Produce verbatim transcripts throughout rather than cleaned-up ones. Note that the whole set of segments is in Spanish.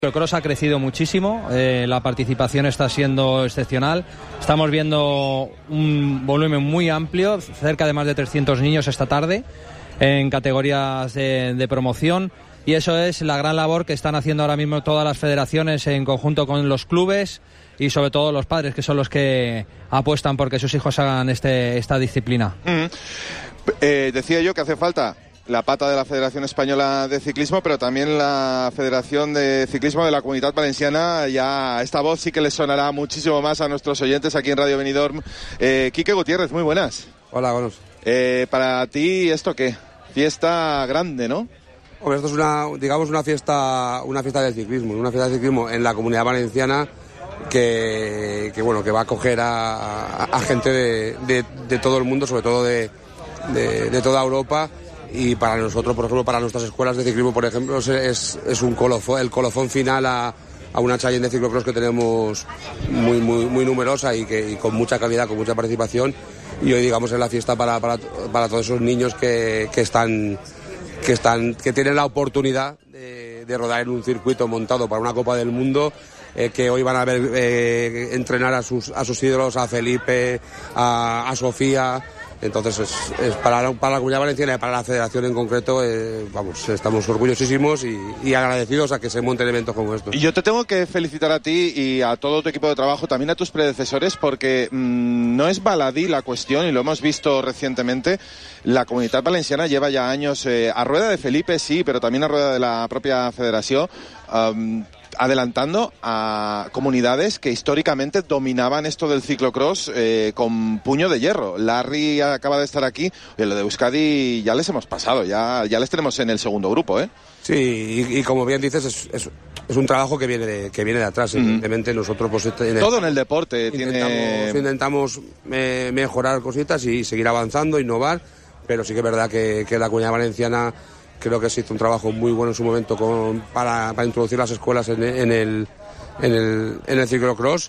El cross ha crecido muchísimo, eh, la participación está siendo excepcional. Estamos viendo un volumen muy amplio, cerca de más de trescientos niños esta tarde en categorías de, de promoción, y eso es la gran labor que están haciendo ahora mismo todas las federaciones en conjunto con los clubes y sobre todo los padres, que son los que apuestan porque sus hijos hagan este, esta disciplina. Mm. Eh, decía yo que hace falta la pata de la Federación Española de Ciclismo, pero también la Federación de Ciclismo de la Comunitat Valenciana. Ya esta voz sí que les sonará muchísimo más a nuestros oyentes aquí en Radio Benidorm. Eh, Quique Gutiérrez, muy buenas. Hola, buenos. Eh, para ti, ¿esto qué? Fiesta grande, ¿no? Hombre, esto es una, digamos, una fiesta, una fiesta del ciclismo, una fiesta de ciclismo en la Comunidad Valenciana que, que bueno, que va a acoger a, a, a gente de, de, de todo el mundo, sobre todo de, de, de toda Europa. Y para nosotros, por ejemplo, para nuestras escuelas de ciclismo, por ejemplo, es, es un colofón, el colofón final a, a una challenge de ciclocross que tenemos muy muy muy numerosa y que y con mucha calidad, con mucha participación. Y hoy, digamos, es la fiesta para, para, para todos esos niños que, que están que están que tienen la oportunidad de, de rodar en un circuito montado para una Copa del Mundo, eh, que hoy van a ver eh, entrenar a sus a sus ídolos, a Felipe, a, a Sofía. Entonces es, es para, para la Comunidad Valenciana y para la Federación en concreto, eh, vamos, estamos orgullosísimos y, y agradecidos a que se monten eventos como estos. Y yo te tengo que felicitar a ti y a todo tu equipo de trabajo, también a tus predecesores, porque mmm, no es baladí la cuestión, y lo hemos visto recientemente. La Comunitat Valenciana lleva ya años, eh, a rueda de Felipe sí, pero también a rueda de la propia Federación, um, adelantando a comunidades que históricamente dominaban esto del ciclocross eh, con puño de hierro. Larry acaba de estar aquí, y lo de Euskadi ya les hemos pasado, ya, ya les tenemos en el segundo grupo, ¿eh? Sí, y, y como bien dices, es, es, es un trabajo que viene de, que viene de atrás. Mm-hmm. Evidentemente nosotros pues, en el, todo en el deporte intentamos, tiene... intentamos eh, mejorar cositas y seguir avanzando, innovar, pero sí que es verdad que, que la Comunidad Valenciana creo que se hizo un trabajo muy bueno en su momento con, para, para introducir las escuelas en, en el en el, en el ciclocross.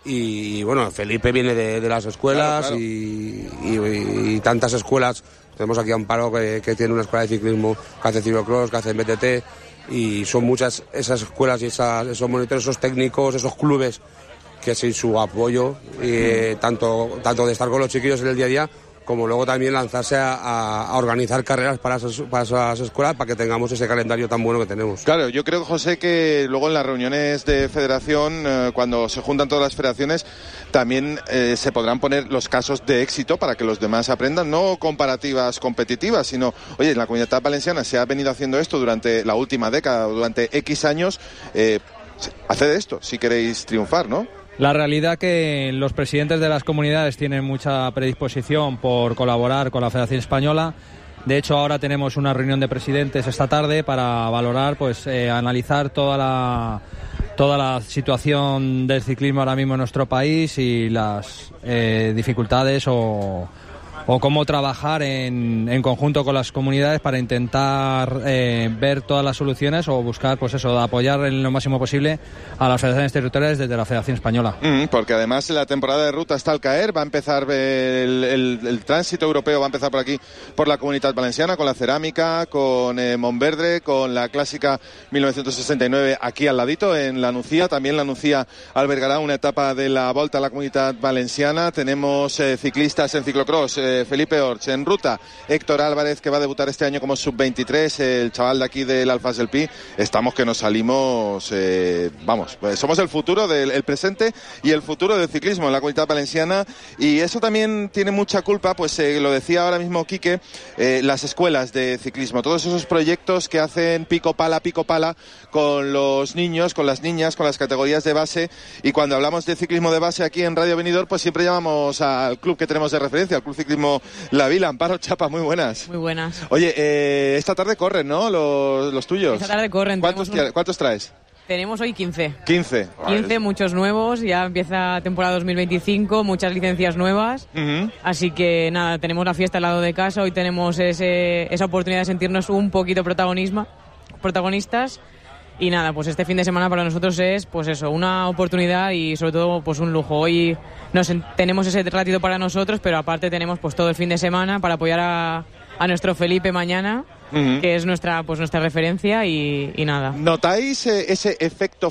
Y bueno, Felipe viene de, de las escuelas, claro, claro. Y, y, y tantas escuelas. Tenemos aquí a Amparo que, que tiene una escuela de ciclismo, que hace ciclocross, que hace B T T, y son muchas esas escuelas y esas, esos monitores, esos técnicos, esos clubes que sin su apoyo, eh, tanto, tanto de estar con los chiquillos en el día a día, como luego también lanzarse a, a, a organizar carreras para esas, para esas escuelas, para que tengamos ese calendario tan bueno que tenemos. Claro, yo creo, José, que luego en las reuniones de federación, eh, cuando se juntan todas las federaciones, también eh, se podrán poner los casos de éxito para que los demás aprendan, no comparativas competitivas, sino, oye, en la Comunidad Valenciana se ha venido haciendo esto durante la última década, durante X años, eh, haced esto si queréis triunfar, ¿no? La realidad que los presidentes de las comunidades tienen mucha predisposición por colaborar con la Federación Española. De hecho, ahora tenemos una reunión de presidentes esta tarde para valorar, pues, eh, analizar toda la toda la situación del ciclismo ahora mismo en nuestro país y las eh, dificultades o o cómo trabajar en, en conjunto con las comunidades para intentar eh, ver todas las soluciones o buscar, pues eso, apoyar en lo máximo posible a las federaciones territoriales desde la Federación Española. Mm, porque además la temporada de ruta está al caer, va a empezar el, el, el tránsito europeo, va a empezar por aquí, por la Comunitat Valenciana, con la cerámica, con eh, Montverdre, con la clásica mil novecientos sesenta y nueve aquí al ladito, en la Nucía. También la Nucía albergará una etapa de la Volta a la Comunitat Valenciana. Tenemos eh, ciclistas en ciclocross, eh, Felipe Orts en ruta, Héctor Álvarez, que va a debutar este año como sub veintitrés, el chaval de aquí del Alfas del Pi. Estamos que nos salimos, eh, vamos, pues somos el futuro del el presente y el futuro del ciclismo en la Comunidad Valenciana, y eso también tiene mucha culpa, pues eh, lo decía ahora mismo Quique, eh, las escuelas de ciclismo, todos esos proyectos que hacen pico pala, pico pala con los niños, con las niñas, con las categorías de base. Y cuando hablamos de ciclismo de base aquí en Radio Benidorm, pues siempre llamamos al club que tenemos de referencia, al Club Ciclismo La Vila. Amparo Chapa, muy buenas. Muy buenas. Oye, eh, esta tarde corren, ¿no? Los, los tuyos. Esta tarde corren. ¿Cuántos, un... ¿Cuántos traes? Tenemos hoy quince. quince. quince, muchos nuevos. Ya empieza temporada dos mil veinticinco, muchas licencias nuevas. Uh-huh. Así que nada, tenemos la fiesta al lado de casa. Hoy tenemos ese, esa oportunidad de sentirnos un poquito protagonismo, protagonistas. Y nada, pues este fin de semana para nosotros es, pues eso, una oportunidad y sobre todo pues un lujo. Hoy nos tenemos ese ratito para nosotros, pero aparte tenemos pues todo el fin de semana para apoyar a, a nuestro Felipe mañana. uh-huh. que es nuestra pues nuestra referencia y, y nada. ¿Notáis eh, ese efecto